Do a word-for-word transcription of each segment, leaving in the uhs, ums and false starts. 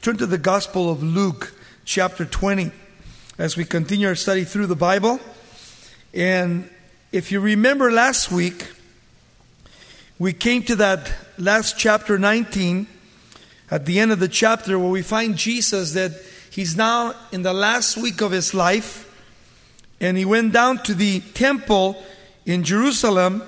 Turn to the Gospel of Luke, chapter twenty, as we continue our study through the Bible. And if you remember last week, we came to that last chapter nineteen, at the end of the chapter, where we find Jesus that he's now in the last week of his life, and he went down to the temple in Jerusalem,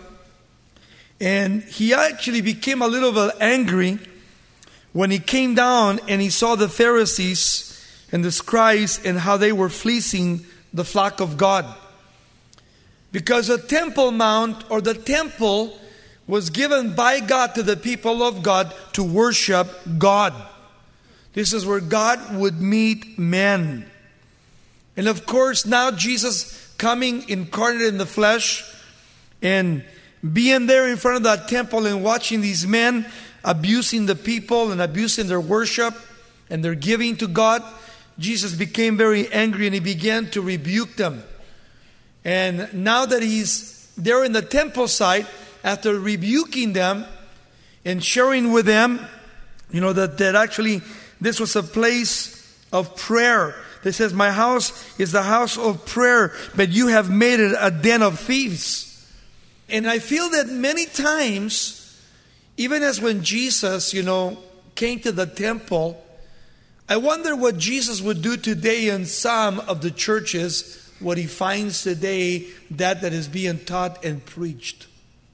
and he actually became a little bit angry when he came down and he saw the Pharisees and the scribes and how they were fleecing the flock of God. Because the Temple Mount, or the temple, was given by God to the people of God to worship God. This is where God would meet men. And of course, now Jesus coming incarnate in the flesh and being there in front of that temple and watching these men abusing the people and abusing their worship and their giving to God, Jesus became very angry and he began to rebuke them. And now that he's there in the temple site, after rebuking them and sharing with them, you know, that, that actually this was a place of prayer. It says, my house is the house of prayer, but you have made it a den of thieves. And I feel that many times, even as when Jesus, you know, came to the temple, I wonder what Jesus would do today in some of the churches, what he finds today, that that is being taught and preached.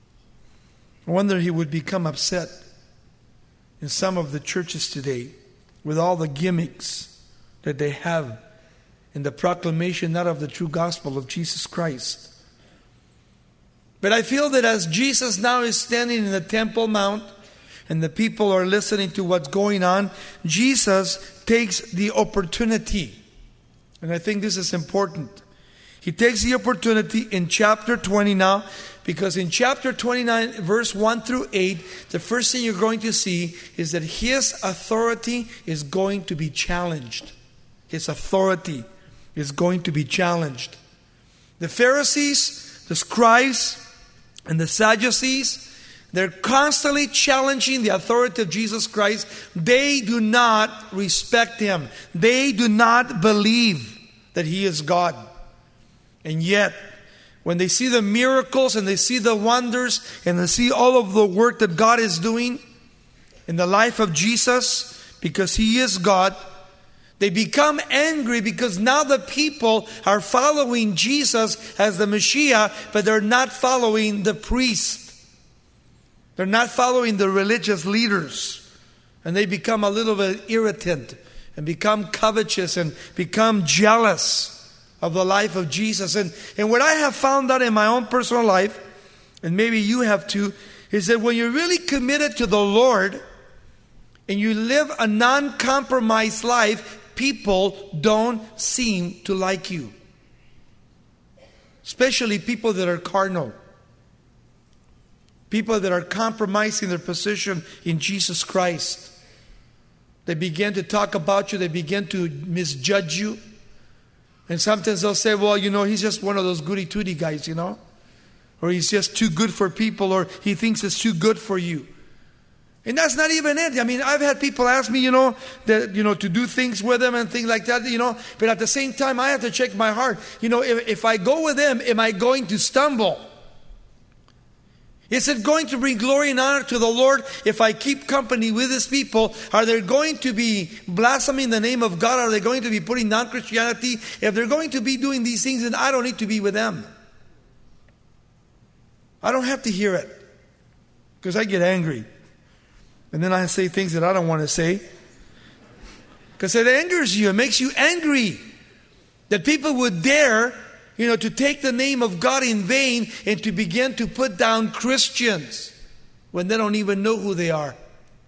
I wonder he would become upset in some of the churches today with all the gimmicks that they have in the proclamation not of the true gospel of Jesus Christ. But I feel that as Jesus now is standing in the Temple Mount and the people are listening to what's going on, Jesus takes the opportunity. And I think this is important. He takes the opportunity in chapter twenty now, because in chapter twenty-nine, verse one through eight, the first thing you're going to see is that his authority is going to be challenged. His authority is going to be challenged. The Pharisees, the scribes, and the Sadducees, they're constantly challenging the authority of Jesus Christ. They do not respect him. They do not believe that he is God. And yet, when they see the miracles and they see the wonders and they see all of the work that God is doing in the life of Jesus, because he is God, they become angry because now the people are following Jesus as the Messiah, but they're not following the priest. They're not following the religious leaders. And they become a little bit irritant and become covetous and become jealous of the life of Jesus. And, and what I have found out in my own personal life, and maybe you have too, is that when you're really committed to the Lord and you live a non-compromised life, people don't seem to like you. Especially people that are carnal. People that are compromising their position in Jesus Christ. They begin to talk about you. They begin to misjudge you. And sometimes they'll say, well, you know, he's just one of those goody-tooty guys, you know. Or he's just too good for people, or he thinks it's too good for you. And that's not even it. I mean, I've had people ask me, you know, that, you know, to do things with them and things like that, you know. But at the same time, I have to check my heart. You know, if, if I go with them, am I going to stumble? Is it going to bring glory and honor to the Lord if I keep company with His people? Are they going to be blaspheming the name of God? Are they going to be putting down Christianity? If they're going to be doing these things, then I don't need to be with them. I don't have to hear it, because I get angry. And then I say things that I don't want to say, because it angers you. It makes you angry that people would dare, you know, to take the name of God in vain and to begin to put down Christians when they don't even know who they are.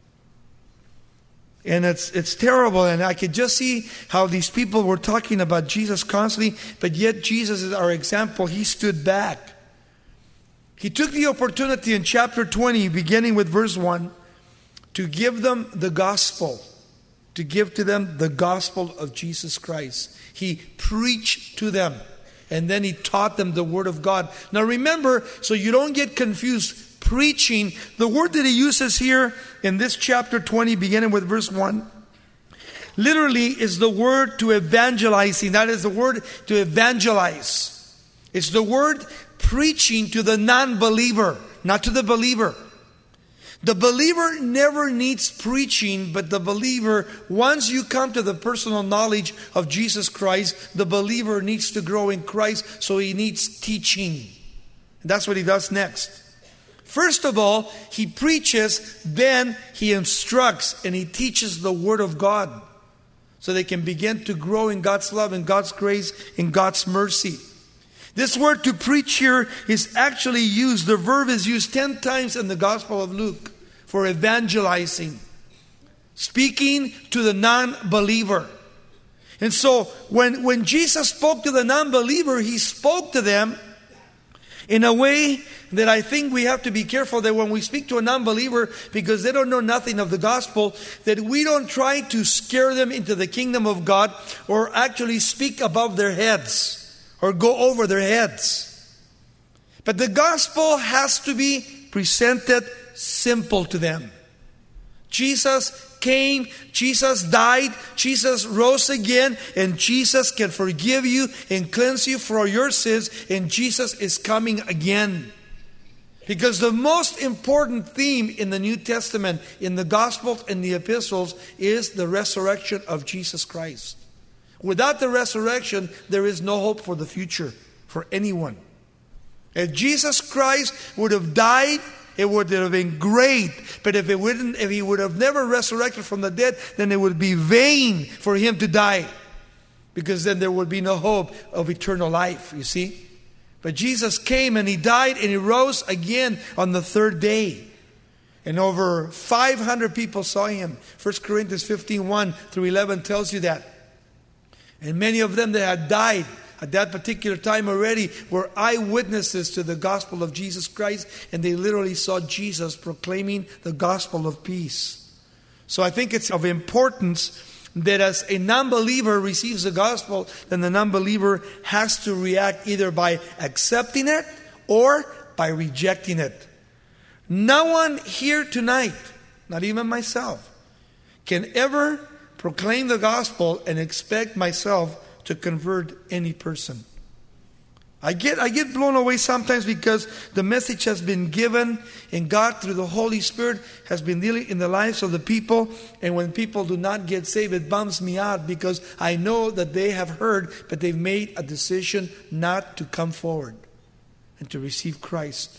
And it's it's terrible. And I could just see how these people were talking about Jesus constantly, but yet Jesus is our example. He stood back. He took the opportunity in chapter twenty, beginning with verse one, to give them the gospel, to give to them the gospel of Jesus Christ. He preached to them, and then He taught them the Word of God. Now remember, so you don't get confused, preaching, the word that He uses here in this chapter twenty, beginning with verse one, literally is the word to evangelizing. That is the word to evangelize. It's the word preaching to the non-believer, not to the believer. The believer never needs preaching, but the believer, once you come to the personal knowledge of Jesus Christ, the believer needs to grow in Christ, so he needs teaching. And that's what he does next. First of all, he preaches, then he instructs, and he teaches the Word of God, so they can begin to grow in God's love and God's grace and God's mercy. This word to preach here is actually used, the verb is used ten times in the Gospel of Luke for evangelizing, speaking to the non-believer. And so when, when Jesus spoke to the non-believer, he spoke to them in a way that I think we have to be careful that when we speak to a non-believer, because they don't know nothing of the gospel, that we don't try to scare them into the kingdom of God or actually speak above their heads or go over their heads. But the gospel has to be presented simple to them. Jesus came, Jesus died, Jesus rose again, and Jesus can forgive you and cleanse you for your sins, and Jesus is coming again. Because the most important theme in the New Testament, in the Gospels and the Epistles, is the resurrection of Jesus Christ. Without the resurrection, there is no hope for the future for anyone. If Jesus Christ would have died, it would have been great. But if it wouldn't, if he would have never resurrected from the dead, then it would be vain for him to die. Because then there would be no hope of eternal life, you see. But Jesus came and he died and he rose again on the third day. And over five hundred people saw him. First Corinthians fifteen, one through eleven tells you that. And many of them that had died at that particular time already were eyewitnesses to the gospel of Jesus Christ. And they literally saw Jesus proclaiming the gospel of peace. So I think it's of importance that as a non-believer receives the gospel, then the non-believer has to react either by accepting it or by rejecting it. No one here tonight, not even myself, can ever proclaim the gospel and expect myself to convert any person. I get I get blown away sometimes because the message has been given and God through the Holy Spirit has been dealing in the lives of the people, and when people do not get saved, it bums me out because I know that they have heard but they've made a decision not to come forward and to receive Christ.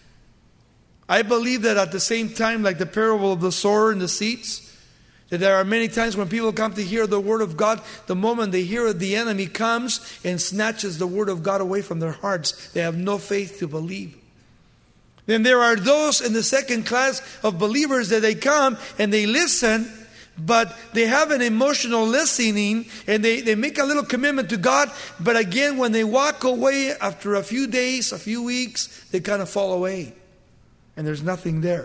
I believe that at the same time, like the parable of the sower and the seeds, that there are many times when people come to hear the Word of God, the moment they hear it, the enemy comes and snatches the Word of God away from their hearts. They have no faith to believe. Then there are those in the second class of believers that they come and they listen, but they have an emotional listening and they, they make a little commitment to God. But again, when they walk away after a few days, a few weeks, they kind of fall away. And there's nothing there.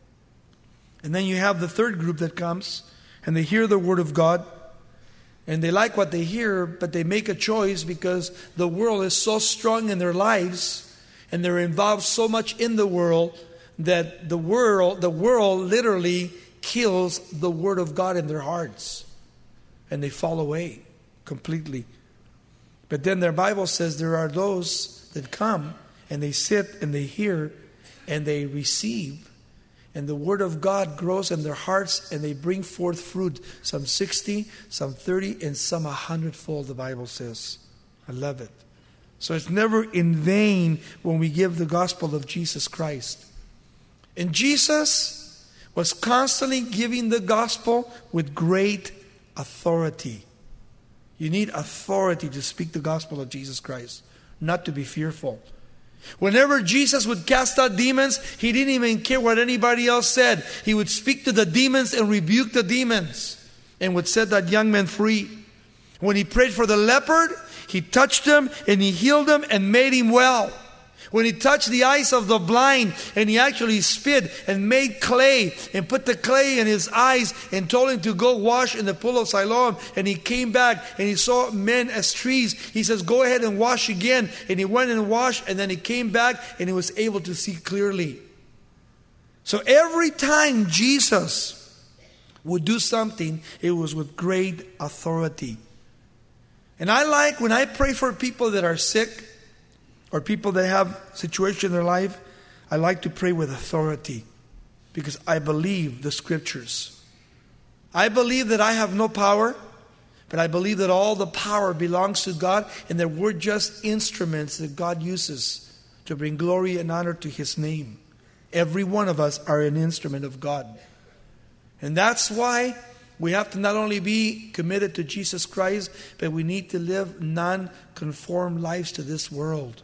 And then you have the third group that comes and they hear the Word of God and they like what they hear, but they make a choice because the world is so strong in their lives and they're involved so much in the world that the world, the world literally kills the Word of God in their hearts and they fall away completely. But then their Bible says there are those that come and they sit and they hear and they receive. And the Word of God grows in their hearts and they bring forth fruit. Some sixty, some thirty, and some a hundredfold, the Bible says. I love it. So it's never in vain when we give the gospel of Jesus Christ. And Jesus was constantly giving the gospel with great authority. You need authority to speak the gospel of Jesus Christ, not to be fearful. Whenever Jesus would cast out demons, he didn't even care what anybody else said. He would speak to the demons and rebuke the demons and would set that young man free. When he prayed for the leopard, he touched him and he healed him and made him well. When he touched the eyes of the blind and he actually spit and made clay and put the clay in his eyes and told him to go wash in the pool of Siloam, and he came back and he saw men as trees. He says, go ahead and wash again. And he went and washed, and then he came back and he was able to see clearly. So every time Jesus would do something, it was with great authority. And I like when I pray for people that are sick or people that have situation in their life, I like to pray with authority because I believe the scriptures. I believe that I have no power, but I believe that all the power belongs to God and that we're just instruments that God uses to bring glory and honor to His name. Every one of us are an instrument of God. And that's why we have to not only be committed to Jesus Christ, but we need to live non-conformed lives to this world.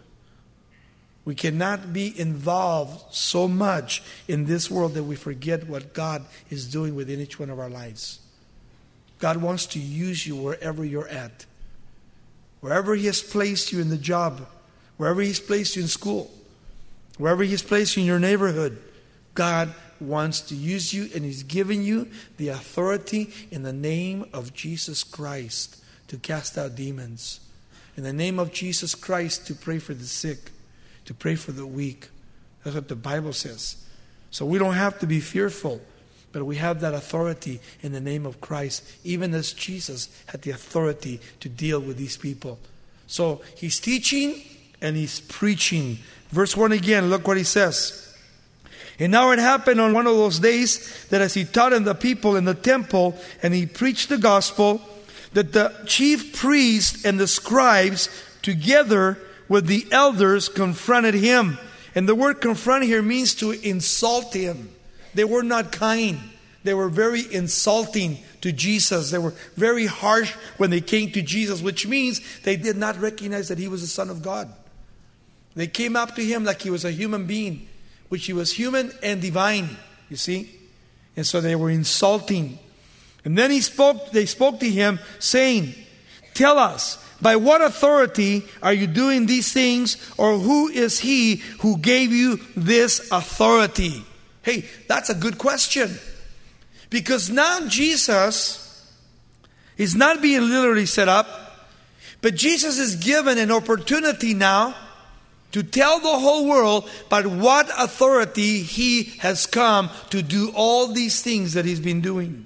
We cannot be involved so much in this world that we forget what God is doing within each one of our lives. God wants to use you wherever you're at. Wherever He has placed you in the job, wherever He's placed you in school, wherever He's placed you in your neighborhood, God wants to use you, and He's given you the authority in the name of Jesus Christ to cast out demons. In the name of Jesus Christ to pray for the sick, to pray for the weak. That's what the Bible says. So we don't have to be fearful, but we have that authority in the name of Christ, even as Jesus had the authority to deal with these people. So He's teaching and He's preaching. Verse one again, look what He says. And now it happened on one of those days that as He taught in the people in the temple and He preached the gospel, that the chief priests and the scribes together with the elders confronted Him. And the word confront here means to insult Him. They were not kind. They were very insulting to Jesus. They were very harsh when they came to Jesus, which means they did not recognize that He was the Son of God. They came up to Him like He was a human being, which He was human and divine, you see. And so they were insulting. And then he spoke. they spoke to Him saying, "Tell us, by what authority are you doing these things, or who is He who gave you this authority?" Hey, that's a good question. Because now Jesus is not being literally set up, but Jesus is given an opportunity now to tell the whole world by what authority He has come to do all these things that He's been doing.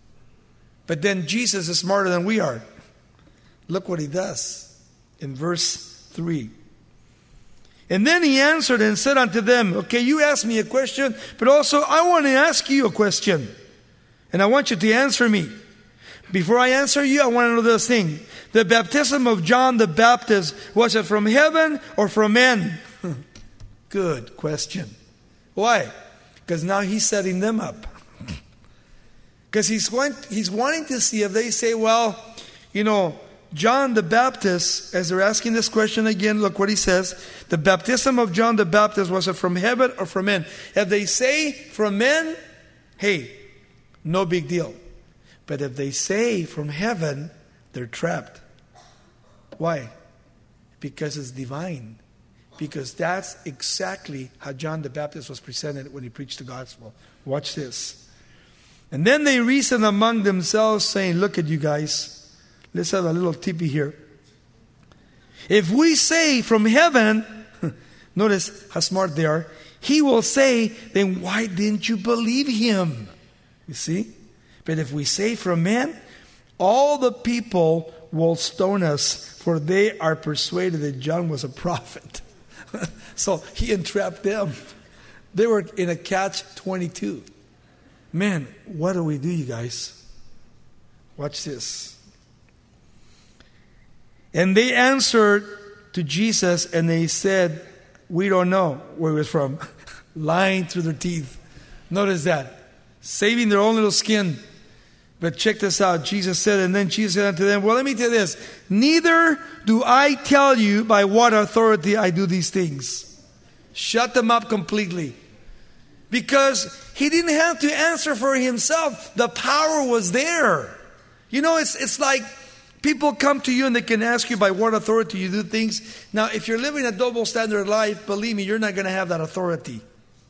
But then Jesus is smarter than we are. Look what He does in verse three. And then He answered and said unto them, okay, you asked me a question, but also I want to ask you a question. And I want you to answer me. Before I answer you, I want to know this thing. The baptism of John the Baptist, was it from heaven or from men? Good question. Why? Because now He's setting them up. Because he's, want, he's wanting to see if they say, well, you know, John the Baptist, as they're asking this question again, look what he says. The baptism of John the Baptist, was it from heaven or from men? If they say from men, hey, no big deal. But if they say from heaven, they're trapped. Why? Because it's divine. Because that's exactly how John the Baptist was presented when he preached the gospel. Watch this. And then they reasoned among themselves, saying, look at you guys. Let's have a little tippy here. If we say from heaven, notice how smart they are. He will say, then why didn't you believe Him? You see? But if we say from men, all the people will stone us, for they are persuaded that John was a prophet. So He entrapped them. They were in a catch twenty-two. Man, what do we do, you guys? Watch this. And they answered to Jesus and they said, we don't know where it was from. Lying through their teeth. Notice that. Saving their own little skin. But check this out. Jesus said, and then Jesus said unto them, well, let me tell you this. Neither do I tell you by what authority I do these things. Shut them up completely. Because He didn't have to answer for Himself. The power was there. You know, it's it's like people come to you and they can ask you by what authority you do things. Now, if you're living a double standard life, believe me, you're not going to have that authority.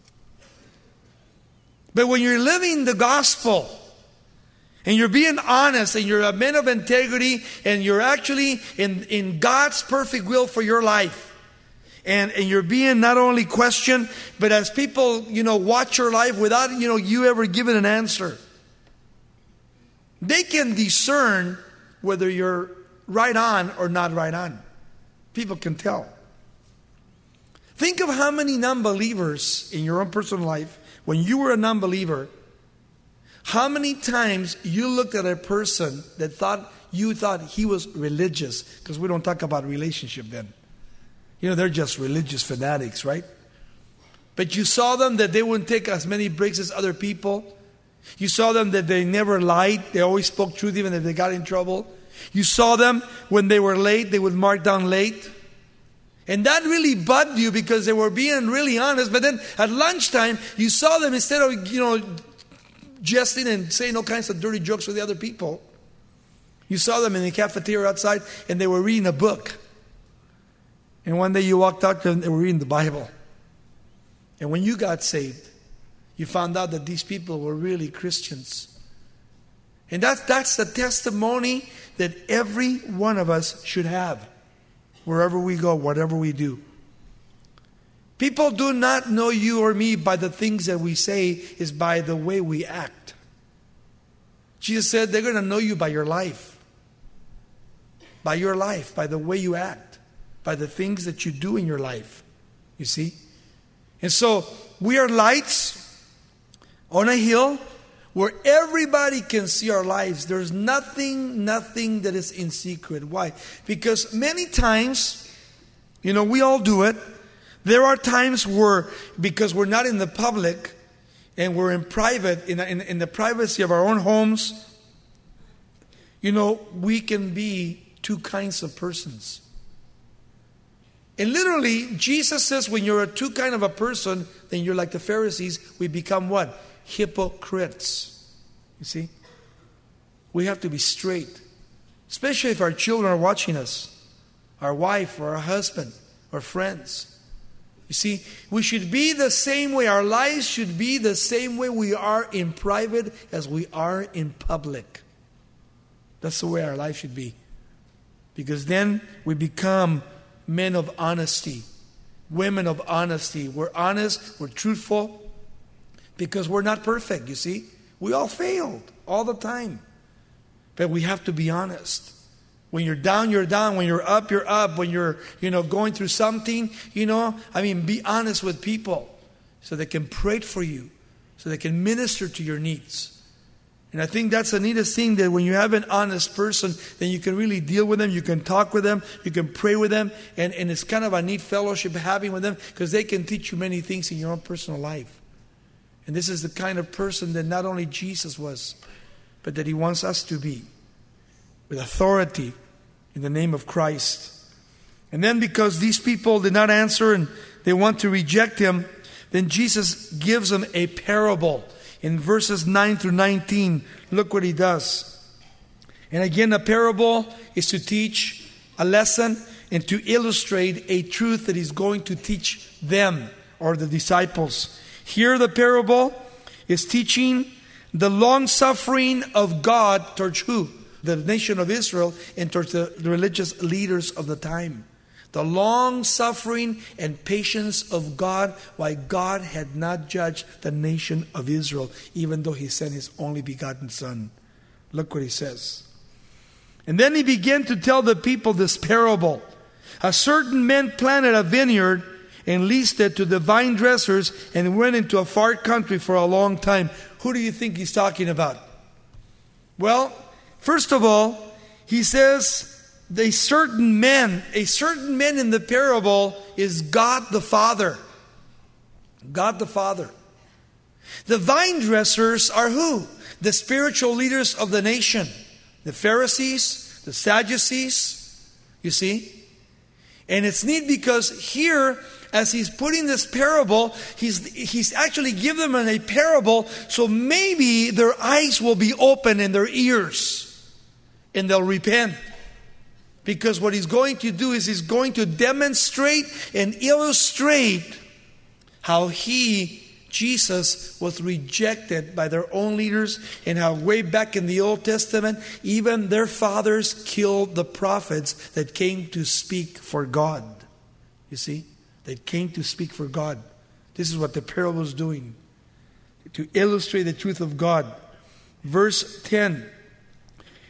But when you're living the gospel, and you're being honest, and you're a man of integrity, and you're actually in, in God's perfect will for your life, and, and you're being not only questioned, but as people, you know, watch your life without, you know, you ever giving an answer, They can discern whether you're right on or not right on. People can tell. Think of how many non-believers in your own personal life, when you were a non-believer, how many times you looked at a person that thought you thought he was religious, because we don't talk about relationship then. You know, they're just religious fanatics, right? But you saw them that they wouldn't take as many breaks as other people. You saw them that they never lied. They always spoke truth even if they got in trouble. You saw them when they were late, they would mark down late. And that really bugged you because they were being really honest. But then at lunchtime, you saw them, instead of, you know, jesting and saying all kinds of dirty jokes with the other people, you saw them in the cafeteria outside and they were reading a book. And one day you walked out and they were reading the Bible. And when you got saved, you found out that these people were really Christians. And that's, that's the testimony that every one of us should have, wherever we go, whatever we do. People do not know you or me by the things that we say, is by the way we act. Jesus said they're going to know you by your life. By your life, by the way you act, by the things that you do in your life. You see? And so we are lights on a hill where everybody can see our lives. There's nothing, nothing that is in secret. Why? Because many times, you know, we all do it. There are times where, because we're not in the public and we're in private, in, in, in the privacy of our own homes, you know, we can be two kinds of persons. And literally, Jesus says when you're a two kind of a person, then you're like the Pharisees. We become what? Hypocrites. You see? We have to be straight. Especially if our children are watching us. Our wife or our husband or friends. You see, we should be the same way. Our lives should be the same way we are in private as we are in public. That's the way our life should be. Because then we become men of honesty, women of honesty. We're honest, we're truthful, because we're not perfect, you see. We all failed all the time. But we have to be honest. When you're down, you're down. When you're up, you're up. When you're, you know, going through something, you know, I mean, be honest with people so they can pray for you, so they can minister to your needs. And I think that's the neatest thing, that when you have an honest person, then you can really deal with them, you can talk with them, you can pray with them, and, and it's kind of a neat fellowship having with them, because they can teach you many things in your own personal life. And this is the kind of person that not only Jesus was, but that He wants us to be, with authority in the name of Christ. And then because these people did not answer and they want to reject Him, then Jesus gives them a parable. In verses nine through nineteen, look what He does. And again, a parable is to teach a lesson and to illustrate a truth that He's going to teach them, or the disciples. Here the parable is teaching the long-suffering of God towards who? The nation of Israel, and towards the, the religious leaders of the time. The long-suffering and patience of God, why God had not judged the nation of Israel, even though He sent His only begotten Son. Look what He says. And then He began to tell the people this parable. A certain man planted a vineyard and leased it to the vine dressers and went into a far country for a long time. Who do you think He's talking about? Well, first of all, He says, a certain man, a certain man in the parable is God the Father. God the Father. The vine dressers are who? The spiritual leaders of the nation. The Pharisees, the Sadducees, you see? And it's neat because here, as He's putting this parable, He's, he's actually given them a parable, so maybe their eyes will be open and their ears, and they'll repent. Because what He's going to do is He's going to demonstrate and illustrate how He, Jesus, was rejected by their own leaders, and how way back in the Old Testament, even their fathers killed the prophets that came to speak for God. You see? They came to speak for God. This is what the parable is doing, to illustrate the truth of God. Verse ten.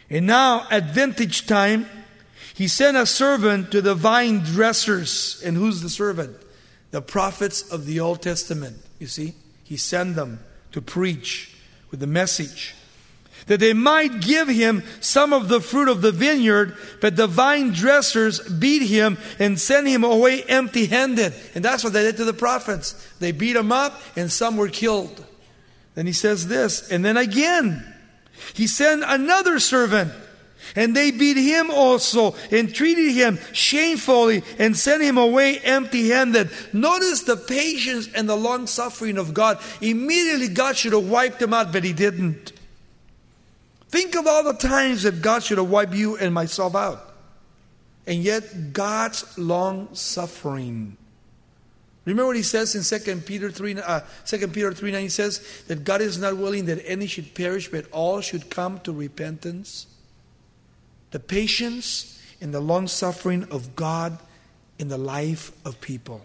And now at vintage time, he sent a servant to the vine dressers. And who's the servant? The prophets of the Old Testament. You see, he sent them to preach with the message, that they might give him some of the fruit of the vineyard, but the vine dressers beat him and sent him away empty-handed. And that's what they did to the prophets. They beat him up and some were killed. Then he says this, and then again, he sent another servant, and they beat him also and treated him shamefully and sent him away empty-handed. Notice the patience and the long-suffering of God. Immediately God should have wiped him out, but he didn't. Think of all the times that God should have wiped you and myself out. And yet God's long-suffering. Remember what he says in Second Peter three, uh, Second Peter three nine, he says that God is not willing that any should perish, but all should come to repentance. The patience and the long-suffering of God in the life of people.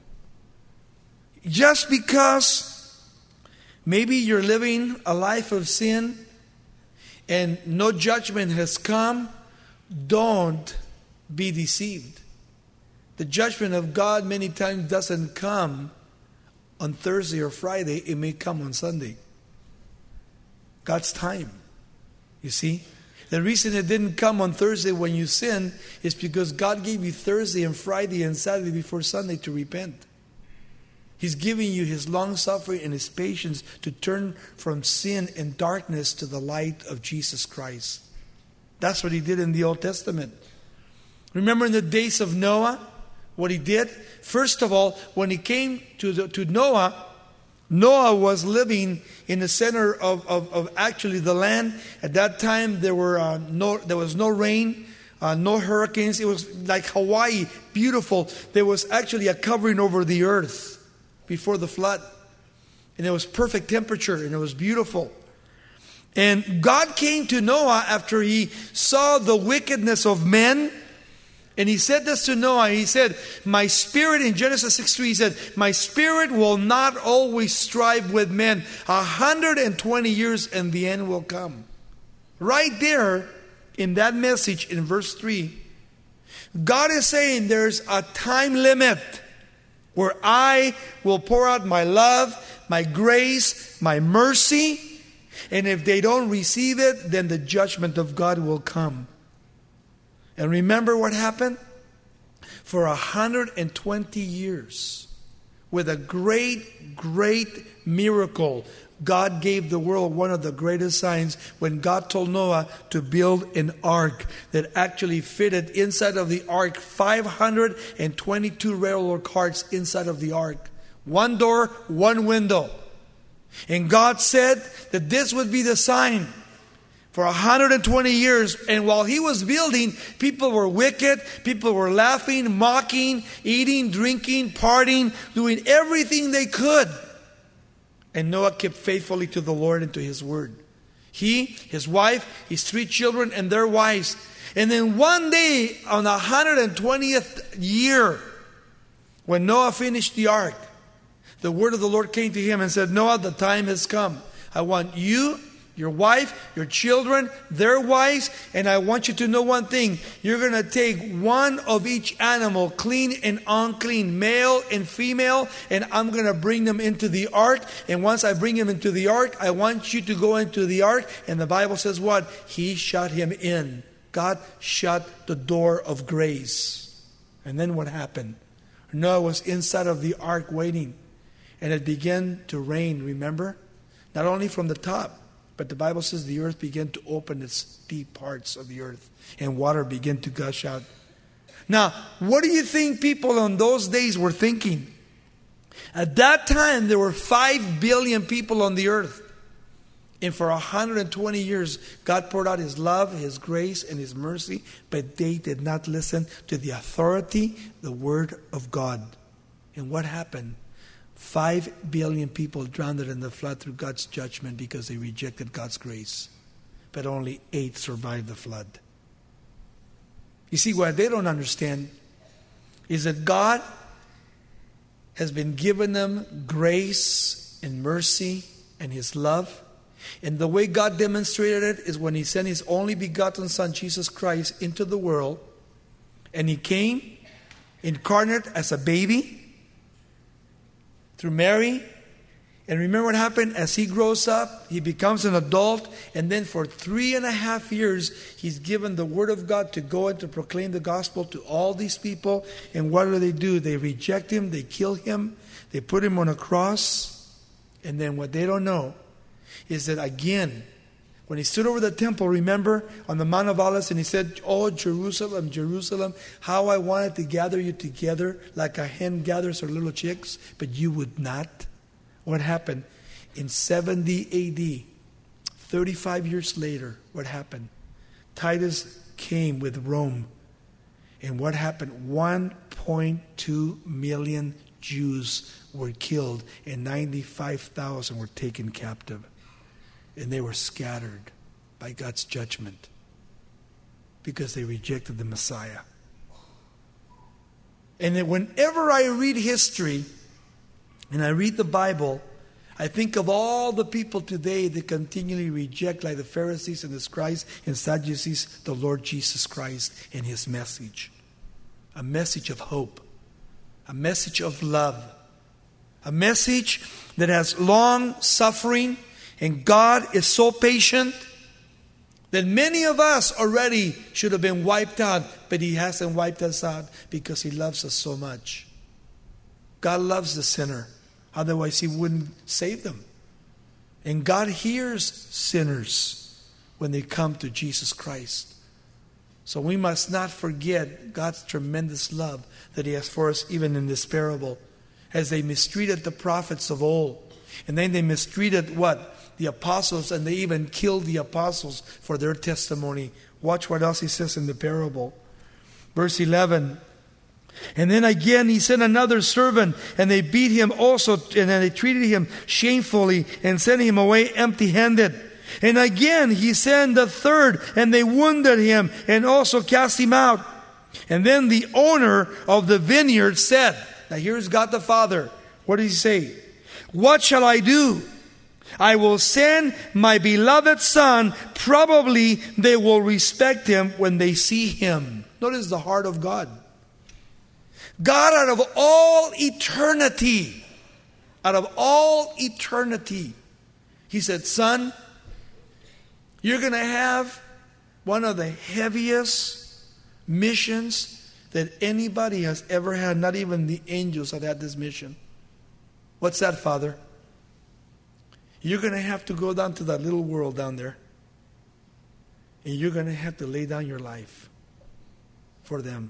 Just because maybe you're living a life of sin and no judgment has come, don't be deceived. The judgment of God many times doesn't come on Thursday or Friday. It may come on Sunday. God's time. You see? The reason it didn't come on Thursday when you sin is because God gave you Thursday and Friday and Saturday before Sunday to repent. He's giving you His long suffering and His patience to turn from sin and darkness to the light of Jesus Christ. That's what He did in the Old Testament. Remember in the days of Noah, what he did? First of all, when he came to, the, to Noah, Noah was living in the center of, of, of actually the land. At that time, there were uh, no, there was no rain, uh, no hurricanes. It was like Hawaii, beautiful. There was actually a covering over the earth before the flood. And it was perfect temperature, and it was beautiful. And God came to Noah after He saw the wickedness of men. And He said this to Noah. He said, my spirit, in Genesis six three, He said, my spirit will not always strive with men. A hundred and twenty years and the end will come. Right there in that message in verse three, God is saying there's a time limit where I will pour out my love, my grace, my mercy. And if they don't receive it, then the judgment of God will come. And remember what happened? For one hundred twenty years, with a great, great miracle, God gave the world one of the greatest signs when God told Noah to build an ark that actually fitted inside of the ark five hundred twenty-two railroad carts inside of the ark. One door, one window. And God said that this would be the sign. For one hundred twenty years, and while He was building, people were wicked, people were laughing, mocking, eating, drinking, partying, doing everything they could. And Noah kept faithfully to the Lord and to His word. He, his wife, his three children, and their wives. And then one day, on the one hundred twentieth year, when Noah finished the ark, the word of the Lord came to him and said, Noah, the time has come. I want you, your wife, your children, their wives, and I want you to know one thing. You're going to take one of each animal, clean and unclean, male and female, and I'm going to bring them into the ark. And once I bring them into the ark, I want you to go into the ark. And the Bible says what? He shut him in. God shut the door of grace. And then what happened? Noah was inside of the ark waiting. And it began to rain, remember? Not only from the top, but the Bible says the earth began to open its deep parts of the earth and water began to gush out. Now, what do you think people on those days were thinking? At that time, there were five billion people on the earth. And for one hundred twenty years, God poured out His love, His grace, and His mercy, but they did not listen to the authority, the Word of God. And what happened? Five billion people drowned in the flood through God's judgment because they rejected God's grace. But only eight survived the flood. You see, what they don't understand is that God has been given them grace and mercy and His love. And the way God demonstrated it is when He sent His only begotten Son, Jesus Christ, into the world. And He came incarnate as a baby through Mary. And remember what happened? As He grows up, He becomes an adult. And then for three and a half years, He's given the Word of God to go and to proclaim the gospel to all these people. And what do they do? They reject Him. They kill Him. They put Him on a cross. And then what they don't know is that again, when He stood over the temple, remember, on the Mount of Olives, and He said, "Oh, Jerusalem, Jerusalem, how I wanted to gather you together like a hen gathers her little chicks, but you would not." What happened? In seventy A D, thirty-five years later, what happened? Titus came with Rome. And what happened? one point two million Jews were killed and ninety-five thousand were taken captive. And they were scattered by God's judgment because they rejected the Messiah. And then whenever I read history and I read the Bible, I think of all the people today that continually reject, like the Pharisees and the scribes and Sadducees, the Lord Jesus Christ and His message. A message of hope. A message of love. A message that has long suffering. And God is so patient that many of us already should have been wiped out. But He hasn't wiped us out because He loves us so much. God loves the sinner. Otherwise He wouldn't save them. And God hears sinners when they come to Jesus Christ. So we must not forget God's tremendous love that He has for us even in this parable. As they mistreated the prophets of old. And then they mistreated what? The apostles, and they even killed the apostles for their testimony. Watch what else He says in the parable. Verse eleven. And then again He sent another servant, and they beat him also, and then they treated him shamefully and sent him away empty-handed. And again He sent the third, and they wounded him and also cast him out. And then the owner of the vineyard said, now here's God the Father. What does He say? What shall I do? I will send my beloved Son. Probably they will respect Him when they see Him. Notice the heart of God. God, out of all eternity, out of all eternity, He said, "Son, you're going to have one of the heaviest missions that anybody has ever had. Not even the angels have had this mission." What's that, Father? You're going to have to go down to that little world down there. And you're going to have to lay down your life for them.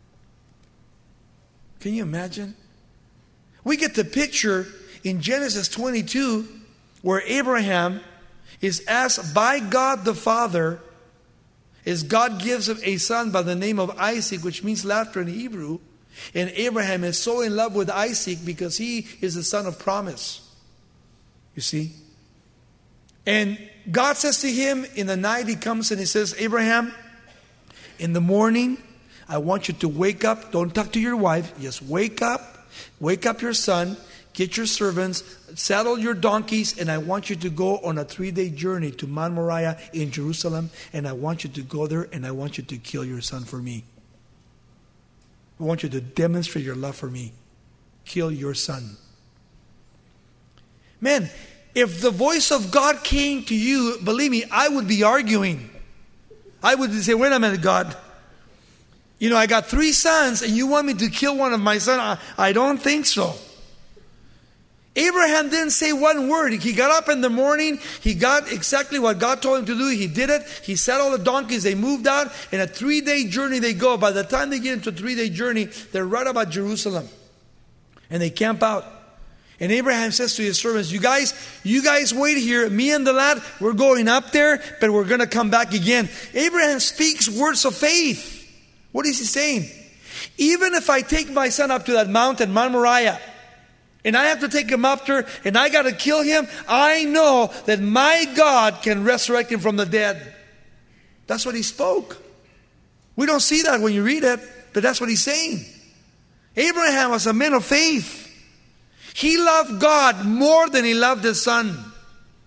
Can you imagine? We get the picture in Genesis twenty-two where Abraham is asked by God the Father, as God gives him a son by the name of Isaac, which means laughter in Hebrew. And Abraham is so in love with Isaac because he is the son of promise. You see? And God says to him in the night, He comes and He says, "Abraham, in the morning, I want you to wake up. Don't talk to your wife. Just wake up. Wake up your son. Get your servants. Saddle your donkeys. And I want you to go on a three-day journey to Mount Moriah in Jerusalem. And I want you to go there and I want you to kill your son for me. I want you to demonstrate your love for me. Kill your son." Man, if the voice of God came to you, believe me, I would be arguing. I would say, "Wait a minute, God. You know, I got three sons and you want me to kill one of my sons? I, I don't think so." Abraham didn't say one word. He got up in the morning. He got exactly what God told him to do. He did it. He saddled the donkeys. They moved out. In a three-day journey they go. By the time they get into a three-day journey, they're right about Jerusalem. And they camp out. And Abraham says to his servants, you guys, you guys wait here. Me and the lad, we're going up there, but we're going to come back again. Abraham speaks words of faith. What is he saying? Even if I take my son up to that mountain, Mount Moriah, and I have to take him up there, and I got to kill him, I know that my God can resurrect him from the dead. That's what he spoke. We don't see that when you read it, but that's what he's saying. Abraham was a man of faith. He loved God more than he loved his son.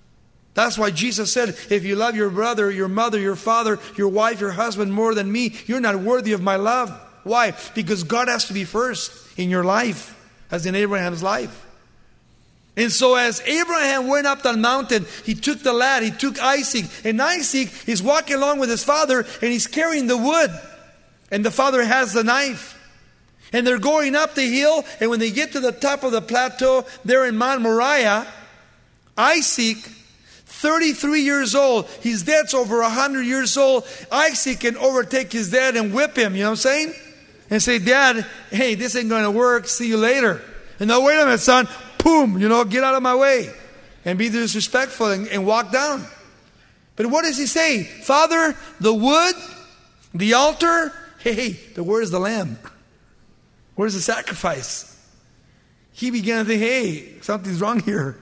That's why Jesus said, if you love your brother, your mother, your father, your wife, your husband more than me, you're not worthy of my love. Why? Because God has to be first in your life, as in Abraham's life. And so as Abraham went up that mountain, he took the lad, he took Isaac. And Isaac is walking along with his father, and he's carrying the wood. And the father has the knife. And they're going up the hill, and when they get to the top of the plateau, there in Mount Moriah, Isaac, thirty-three years old, his dad's over one hundred years old. Isaac can overtake his dad and whip him, you know what I'm saying? And say, Dad, hey, this ain't going to work, see you later. And no, wait a minute, son, boom, you know, get out of my way. And be disrespectful and, and walk down. But what does he say? Father, the wood, the altar, hey, the where's the lamb? Where's the sacrifice? He began to think, hey, something's wrong here.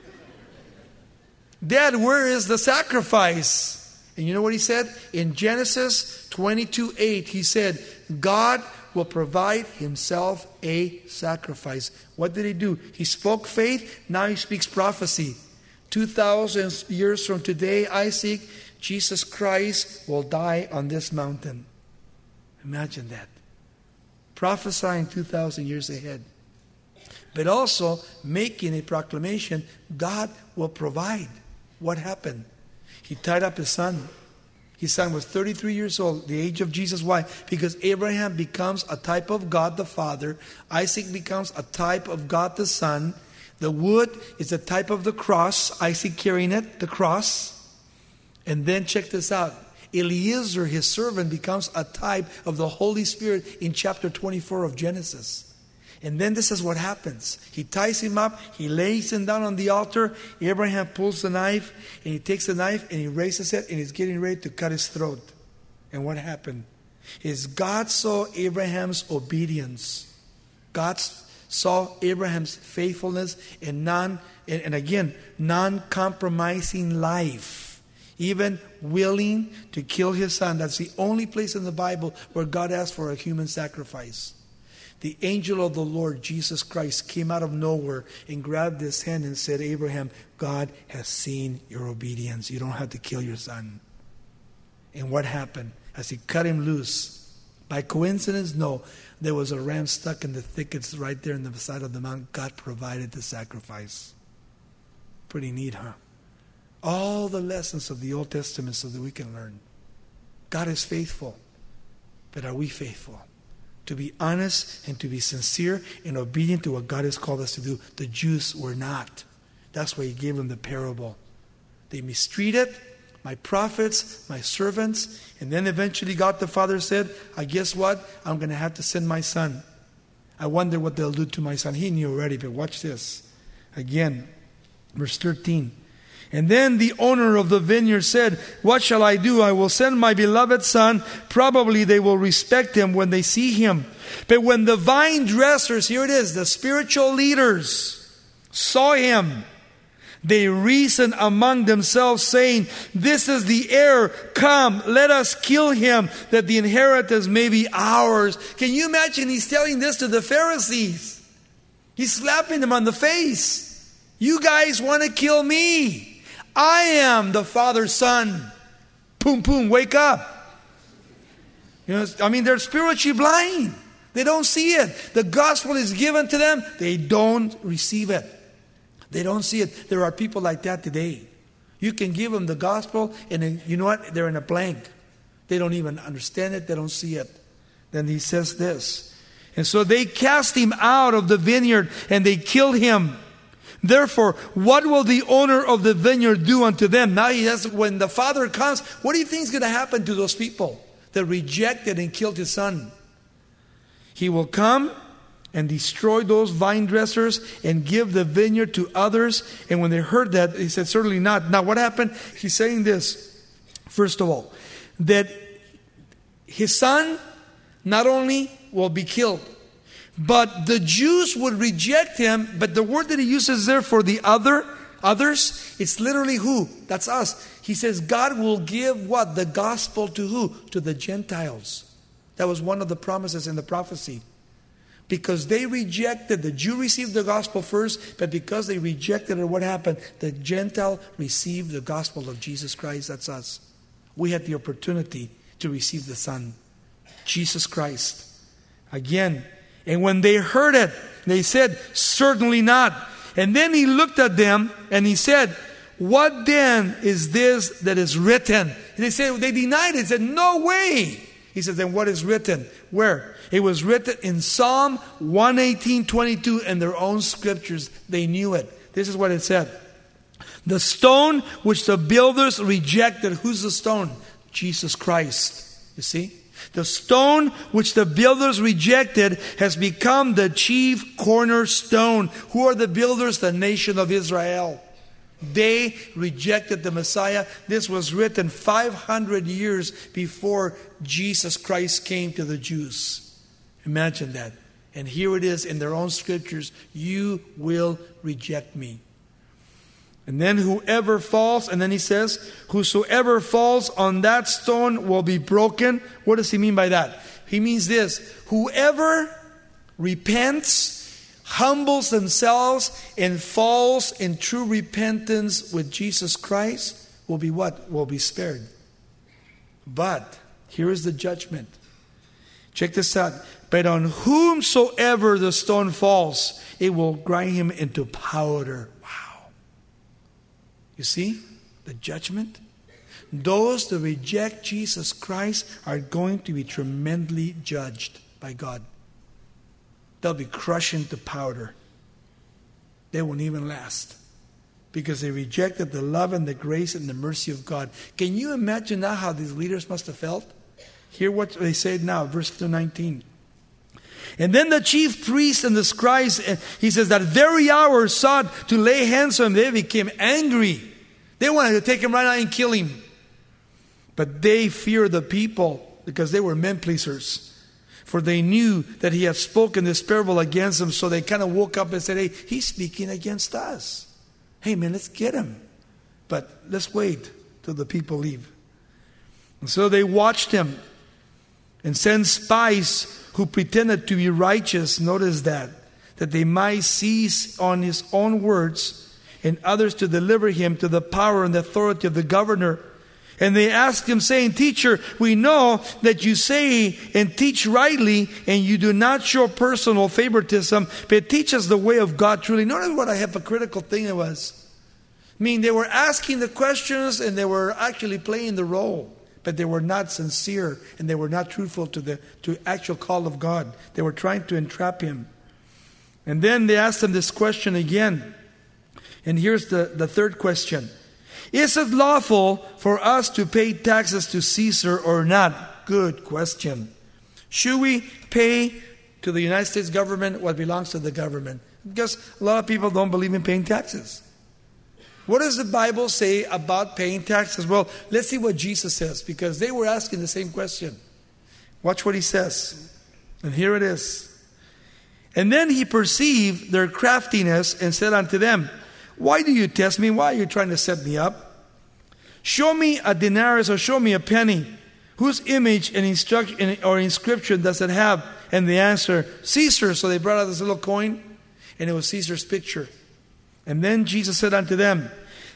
Dad, where is the sacrifice? And you know what he said? In Genesis twenty-two eight, he said, God will provide himself a sacrifice. What did he do? He spoke faith, now he speaks prophecy. two thousand years from today, Isaac, Jesus Christ will die on this mountain. Imagine that. Prophesying two thousand years ahead. But also making a proclamation, God will provide. What happened? He tied up his son. His son was thirty-three years old, the age of Jesus. Why? Because Abraham becomes a type of God the Father. Isaac becomes a type of God the Son. The wood is a type of the cross. Isaac carrying it, the cross. And then check this out. Eliezer, his servant, becomes a type of the Holy Spirit in chapter twenty-four of Genesis. And then this is what happens. He ties him up. He lays him down on the altar. Abraham pulls the knife. And he takes the knife and he raises it. And he's getting ready to cut his throat. And what happened? Is God saw Abraham's obedience. God saw Abraham's faithfulness and non, and, and again, non-compromising life. Even willing to kill his son. That's the only place in the Bible where God asked for a human sacrifice. The angel of the Lord, Jesus Christ, came out of nowhere and grabbed his hand and said, Abraham, God has seen your obedience. You don't have to kill your son. And what happened? As he cut him loose, by coincidence? No. There was a ram stuck in the thickets right there on the side of the mountain. God provided the sacrifice. Pretty neat, huh? All the lessons of the Old Testament so that we can learn. God is faithful. But are we faithful? To be honest and to be sincere and obedient to what God has called us to do. The Jews were not. That's why he gave them the parable. They mistreated my prophets, my servants, and then eventually God the Father said, I guess what? I'm going to have to send my son. I wonder what they'll do to my son. He knew already, but watch this. Again, verse thirteen. And then the owner of the vineyard said, what shall I do? I will send my beloved son. Probably they will respect him when they see him. But when the vine dressers, here it is, the spiritual leaders, saw him, they reasoned among themselves, saying, this is the heir. Come, let us kill him, that the inheritance may be ours. Can you imagine he's telling this to the Pharisees? He's slapping them on the face. You guys want to kill me. I am the Father's son. Boom, boom, wake up. You know, I mean, they're spiritually blind. They don't see it. The gospel is given to them. They don't receive it. They don't see it. There are people like that today. You can give them the gospel and you know what? They're in a blank. They don't even understand it. They don't see it. Then he says this. And so they cast him out of the vineyard and they killed him. Therefore, what will the owner of the vineyard do unto them? Now he has, when the father comes, what do you think is going to happen to those people that rejected and killed his son? He will come and destroy those vine dressers and give the vineyard to others. And when they heard that, he said, certainly not. Now what happened? He's saying this, first of all, that his son not only will be killed, but the Jews would reject him. But the word that he uses there for the other, others, it's literally who? That's us. He says God will give what? The gospel to who? To the Gentiles. That was one of the promises in the prophecy. Because they rejected, the Jew received the gospel first, but because they rejected it, what happened? The Gentile received the gospel of Jesus Christ. That's us. We had the opportunity to receive the Son, Jesus Christ. Again, and when they heard it, they said, certainly not. And then he looked at them and he said, what then is this that is written? And they said, they denied it. They said, no way. He said, then what is written? Where? It was written in Psalm one eighteen, twenty-two in their own scriptures. They knew it. This is what it said. The stone which the builders rejected. Who's the stone? Jesus Christ. You see? The stone which the builders rejected has become the chief cornerstone. Who are the builders? The nation of Israel. They rejected the Messiah. This was written five hundred years before Jesus Christ came to the Jews. Imagine that. And here it is in their own scriptures. You will reject me. And then whoever falls, and then he says, whosoever falls on that stone will be broken. What does he mean by that? He means this. Whoever repents, humbles themselves, and falls in true repentance with Jesus Christ will be what? Will be spared. But here is the judgment. Check this out. But on whomsoever the stone falls, it will grind him into powder. Wow. You see the judgment? Those that reject Jesus Christ are going to be tremendously judged by God. They'll be crushed into powder. They won't even last. Because they rejected the love and the grace and the mercy of God. Can you imagine now how these leaders must have felt? Hear what they said now, verse nineteen. And then the chief priests and the scribes, he says, that very hour sought to lay hands on him. They became angry. They wanted to take him right out and kill him. But they feared the people because they were men pleasers. For they knew that he had spoken this parable against them. So they kind of woke up and said, hey, he's speaking against us. Hey, man, let's get him. But let's wait till the people leave. And so they watched him and sent spies who pretended to be righteous. Notice that. That they might seize on his own words and others to deliver him to the power and the authority of the governor. And they asked him, saying, Teacher, we know that you say and teach rightly, and you do not show personal favoritism, but teach us the way of God truly. Notice what a hypocritical thing it was. I mean, they were asking the questions, and they were actually playing the role. But they were not sincere, and they were not truthful to the to actual call of God. They were trying to entrap him. And then they asked him this question again. And here's the, the third question. Is it lawful for us to pay taxes to Caesar or not? Good question. Should we pay to the United States government what belongs to the government? Because a lot of people don't believe in paying taxes. What does the Bible say about paying taxes? Well, let's see what Jesus says, because they were asking the same question. Watch what he says. And here it is. And then he perceived their craftiness and said unto them, why do you test me? Why are you trying to set me up? Show me a denarius or show me a penny. Whose image and instruction or inscription does it have? And they answer, Caesar. So they brought out this little coin, and it was Caesar's picture. And then Jesus said unto them,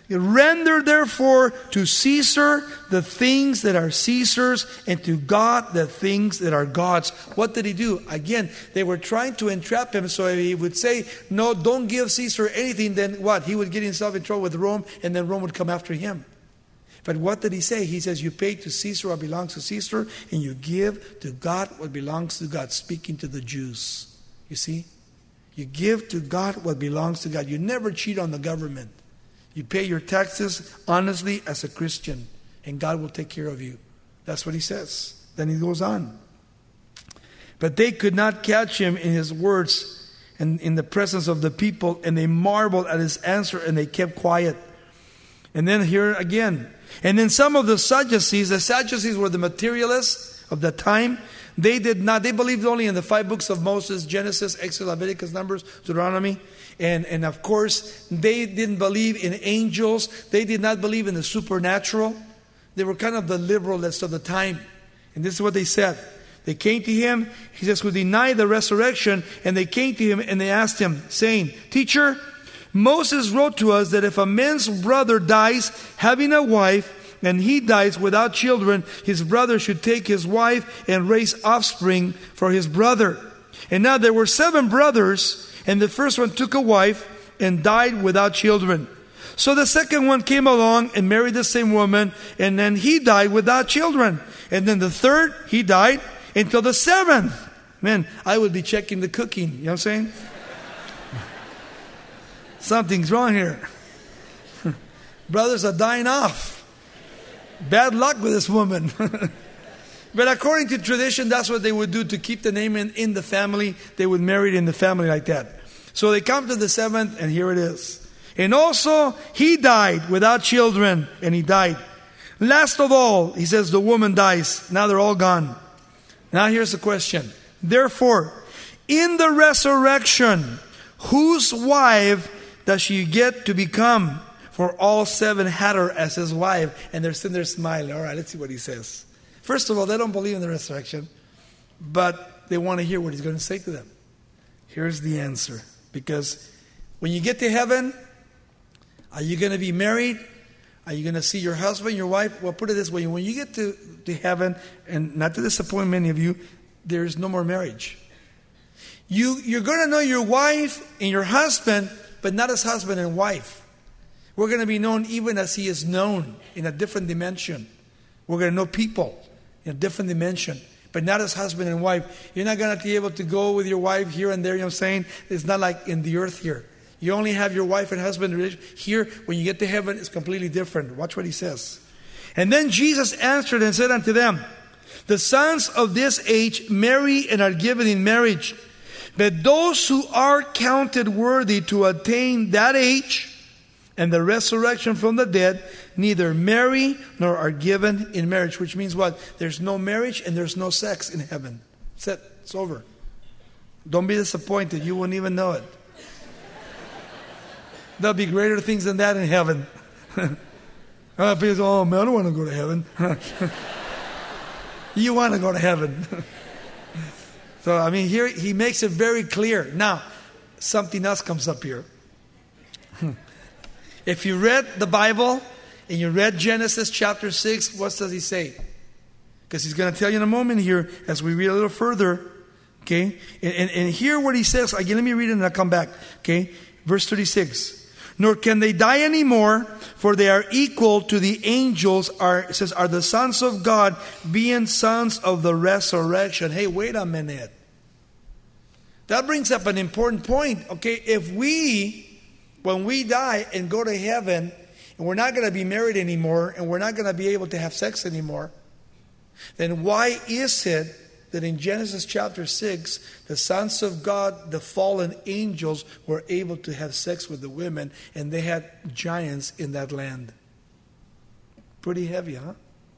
render therefore to Caesar the things that are Caesar's, and to God the things that are God's. What did he do? Again, they were trying to entrap him, so he would say, no, don't give Caesar anything. Then what? He would get himself in trouble with Rome, and then Rome would come after him. But what did he say? He says, you pay to Caesar what belongs to Caesar, and you give to God what belongs to God, speaking to the Jews. You see? You give to God what belongs to God. You never cheat on the government. You pay your taxes honestly as a Christian, and God will take care of you. That's what he says. Then he goes on. But they could not catch him in his words and in the presence of the people, and they marveled at his answer, and they kept quiet. And then here again. And then some of the Sadducees, the Sadducees were the materialists of the time. They did not, they believed only in the five books of Moses, Genesis, Exodus, Leviticus, Numbers, Deuteronomy. And, and of course, they didn't believe in angels. They did not believe in the supernatural. They were kind of the liberalists of the time. And this is what they said. They came to him, he says, who denied the resurrection, and they came to him and they asked him, saying, Teacher, Moses wrote to us that if a man's brother dies having a wife, and he dies without children, his brother should take his wife and raise offspring for his brother. And now there were seven brothers, and the first one took a wife and died without children. So the second one came along and married the same woman, and then he died without children. And then the third, he died until the seventh. Man, I would be checking the cooking. You know what I'm saying? Something's wrong here. Brothers are dying off. Bad luck with this woman. But according to tradition, that's what they would do to keep the name in, in the family. They would marry it in the family like that. So they come to the seventh, and here it is. And also, he died without children, and he died. Last of all, he says, the woman dies. Now they're all gone. Now here's the question. Therefore, in the resurrection, whose wife does she get to become? For all seven had her as his wife. And they're sitting there smiling. All right, let's see what he says. First of all, they don't believe in the resurrection, but they want to hear what he's going to say to them. Here's the answer. Because when you get to heaven, are you going to be married? Are you going to see your husband, your wife? Well, put it this way. When you get to, to heaven, and not to disappoint many of you, there's no more marriage. You, you're going to know your wife and your husband, but not as husband and wife. We're going to be known even as he is known in a different dimension. We're going to know people in a different dimension, but not as husband and wife. You're not going to be able to go with your wife here and there, you know what I'm saying? It's not like in the earth here. You only have your wife and husband relationship. Here, when you get to heaven, it's completely different. Watch what he says. And then Jesus answered and said unto them, the sons of this age marry and are given in marriage. But those who are counted worthy to attain that age and the resurrection from the dead, neither marry nor are given in marriage. Which means what? There's no marriage and there's no sex in heaven. That's it. It's over. Don't be disappointed. You won't even know it. There'll be greater things than that in heaven. uh, people say, oh man, I don't want to go to heaven. You want to go to heaven. So, I mean, here he makes it very clear. Now, something else comes up here. If you read the Bible and you read Genesis chapter six, what does he say? Because he's going to tell you in a moment here as we read a little further. Okay? And, and, and hear what he says. Again, let me read it and I'll come back. Okay? Verse thirty-six. Nor can they die anymore, for they are equal to the angels, are, it says, are the sons of God, being sons of the resurrection. Hey, wait a minute. That brings up an important point. Okay, if we, when we die and go to heaven, and we're not going to be married anymore, and we're not going to be able to have sex anymore, then why is it that in Genesis chapter six, the sons of God, the fallen angels, were able to have sex with the women, and they had giants in that land? Pretty heavy, huh?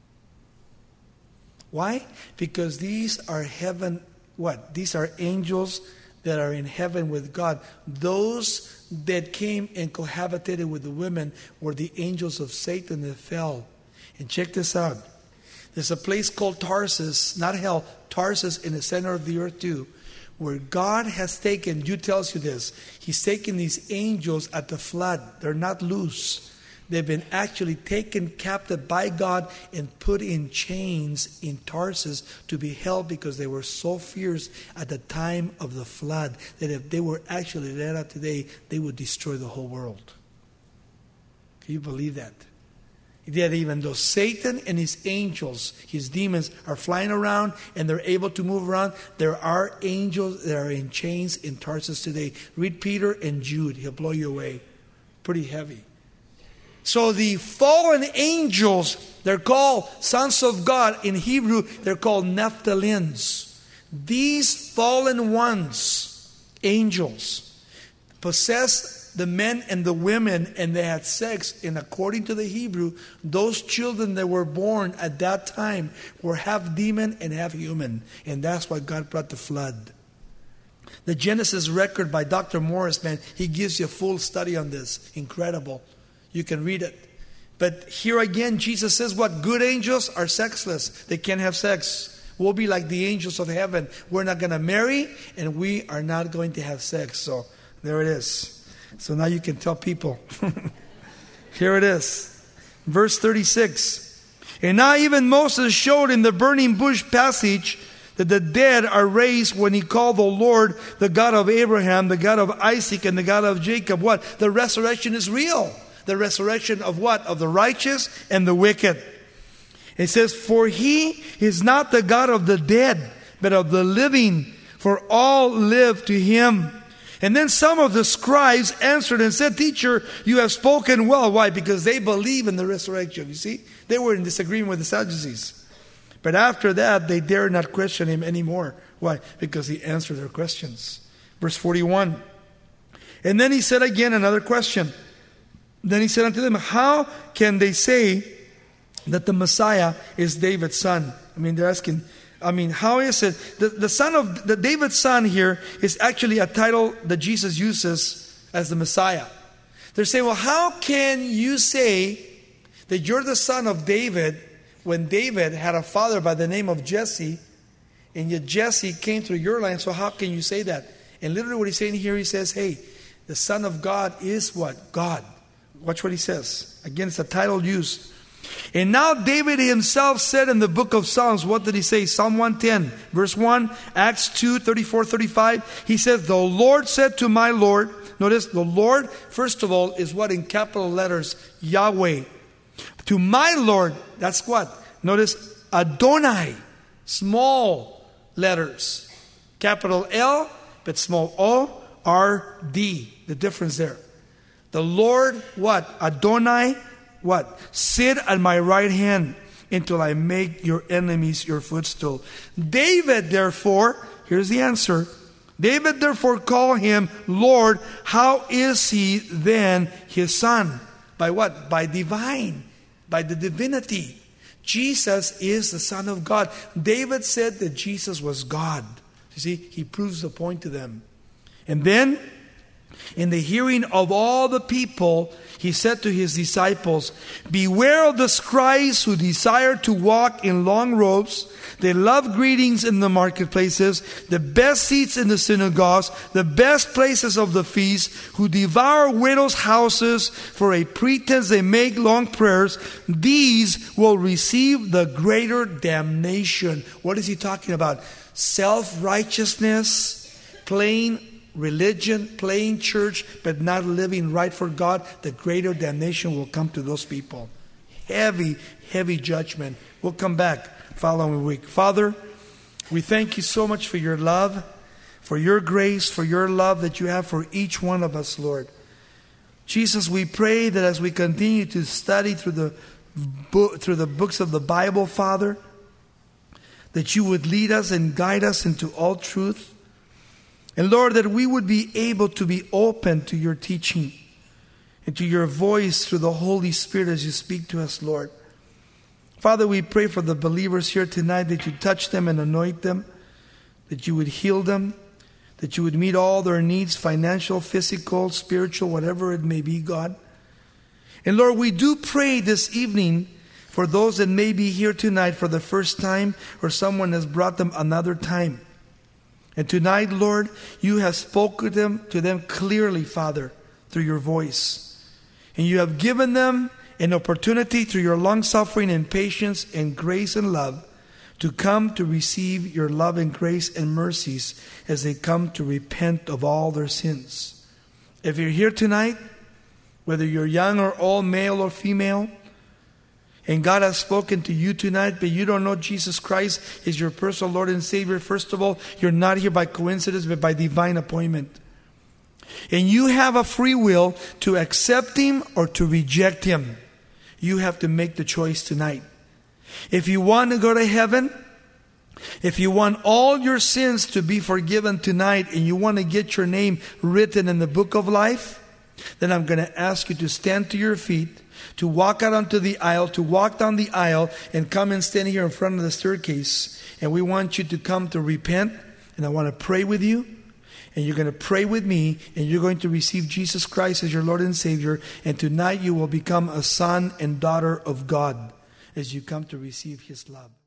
Why? Because these are heaven, what? These are angels that are in heaven with God. Those that came and cohabitated with the women were the angels of Satan that fell. And check this out. There's a place called Tarsus, not hell, Tarsus in the center of the earth too, where God has taken, Jude tells you this, He's taken these angels at the flood. They're not loose. They've been actually taken captive by God and put in chains in Tarsus to be held because they were so fierce at the time of the flood that if they were actually let out today, they would destroy the whole world. Can you believe that? That even though Satan and his angels, his demons, are flying around and they're able to move around, there are angels that are in chains in Tarsus today. Read Peter and Jude. He'll blow you away. Pretty heavy. So the fallen angels, they're called sons of God. In Hebrew, they're called Nephilims. These fallen ones, angels, possess the men and the women, and they had sex. And according to the Hebrew, those children that were born at that time were half demon and half human. And that's why God brought the flood. The Genesis record by Doctor Morris, man, he gives you a full study on this. Incredible. You can read it. But here again, Jesus says what? Good angels are sexless. They can't have sex. We'll be like the angels of heaven. We're not going to marry, and we are not going to have sex. So there it is. So now you can tell people. Here it is. Verse thirty-six. And now even Moses showed in the burning bush passage that the dead are raised when he called the Lord, the God of Abraham, the God of Isaac, and the God of Jacob. What? The resurrection is real. The resurrection of what? Of the righteous and the wicked. It says, for he is not the God of the dead, but of the living, for all live to him. And then some of the scribes answered and said, teacher, you have spoken well. Why? Because they believe in the resurrection. You see, they were in disagreement with the Sadducees. But after that, they dared not question him anymore. Why? Because he answered their questions. Verse forty-one. And then he said again another question. Then he said unto them, how can they say that the Messiah is David's son? I mean, they're asking, I mean, how is it? The, the son of, the David's son here is actually a title that Jesus uses as the Messiah. They're saying, well, how can you say that you're the son of David when David had a father by the name of Jesse, and yet Jesse came through your line, so how can you say that? And literally what he's saying here, he says, hey, the Son of God is what? God. Watch what he says. Again, it's a title used. And now David himself said in the book of Psalms, what did he say? Psalm one ten, verse one, Acts two, thirty-four, thirty-five. He says, the Lord said to my Lord, notice, the Lord, first of all, is what in capital letters? Yahweh. To my Lord, that's what? Notice, Adonai, small letters. Capital L, but small O, R, D. The difference there. The Lord, what? Adonai, what? Sit at my right hand until I make your enemies your footstool. David, therefore, here's the answer. David, therefore, called him Lord. How is he then his son? By what? By divine. By the divinity. Jesus is the Son of God. David said that Jesus was God. You see, he proves the point to them. And then, in the hearing of all the people, he said to his disciples, beware of the scribes who desire to walk in long robes. They love greetings in the marketplaces, the best seats in the synagogues, the best places of the feast, who devour widows' houses. For a pretense they make long prayers. These will receive the greater damnation. What is he talking about? Self-righteousness, plain religion, playing church, but not living right for God. The greater damnation will come to those people. Heavy, heavy judgment. We'll come back following week. Father, we thank you so much for your love, for your grace, for your love that you have for each one of us, Lord. Jesus, we pray that as we continue to study through the book, through the books of the Bible, Father, that you would lead us and guide us into all truth. And Lord, that we would be able to be open to your teaching and to your voice through the Holy Spirit as you speak to us, Lord. Father, we pray for the believers here tonight that you touch them and anoint them, that you would heal them, that you would meet all their needs, financial, physical, spiritual, whatever it may be, God. And Lord, we do pray this evening for those that may be here tonight for the first time, or someone has brought them another time. And tonight, Lord, you have spoken to them, to them clearly, Father, through your voice. And you have given them an opportunity through your long-suffering and patience and grace and love to come to receive your love and grace and mercies as they come to repent of all their sins. If you're here tonight, whether you're young or old, male or female, and God has spoken to you tonight, but you don't know Jesus Christ is your personal Lord and Savior, first of all, you're not here by coincidence, but by divine appointment. And you have a free will to accept Him or to reject Him. You have to make the choice tonight. If you want to go to heaven, if you want all your sins to be forgiven tonight, and you want to get your name written in the book of life, then I'm going to ask you to stand to your feet, to walk out onto the aisle, to walk down the aisle and come and stand here in front of the staircase. And we want you to come to repent, and I want to pray with you. And you're going to pray with me, and you're going to receive Jesus Christ as your Lord and Savior. And tonight you will become a son and daughter of God as you come to receive His love.